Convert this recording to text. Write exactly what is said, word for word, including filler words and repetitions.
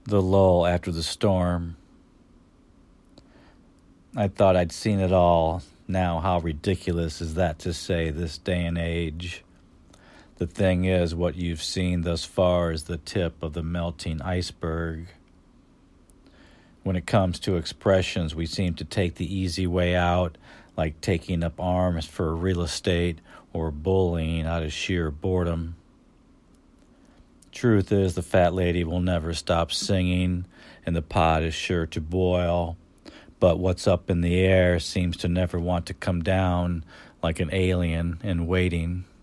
The lull after the storm. I thought I'd seen it all. Now how ridiculous is that to say this day and age? The thing is, what you've seen thus far is the tip of the melting iceberg. When it comes to expressions, we seem to take the easy way out, like taking up arms for real estate or bullying out of sheer boredom. Truth is, the fat lady will never stop singing, and the pot is sure to boil. But what's up in the air seems to never want to come down, like an alien in waiting.